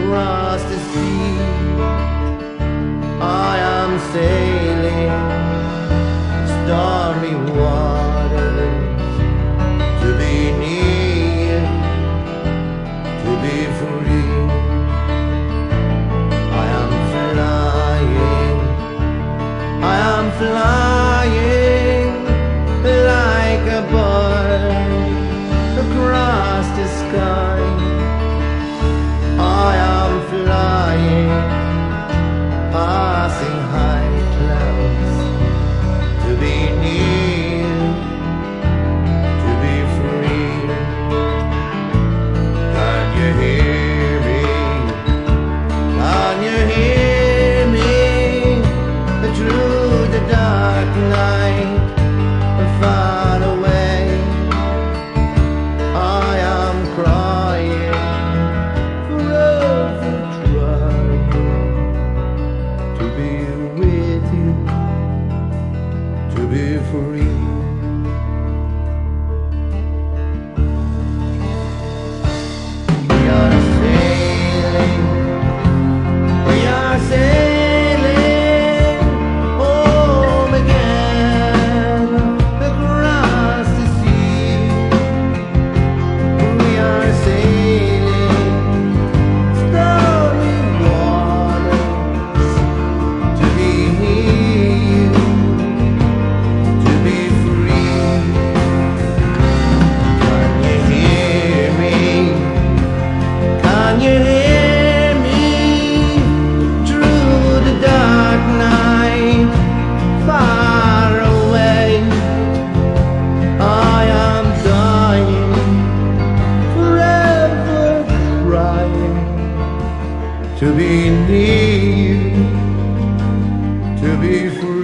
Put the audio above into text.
across the sea. I am sailing stormy waters to be near, to be free. I am flying, I am flying like a bird across the sky. I am flying, passing high clouds to be near, to be free. Can you hear me? Can you hear me? Through the dark night, far away, I am crying, forever trying to be with you, to be free. We are sailing, we are sailing home again across the sea. We are sailing stormy waters to be near, to be free. Can you hear me? Can you hear me? Through the dark night, far away, I am dying, forever crying to be near, to be free.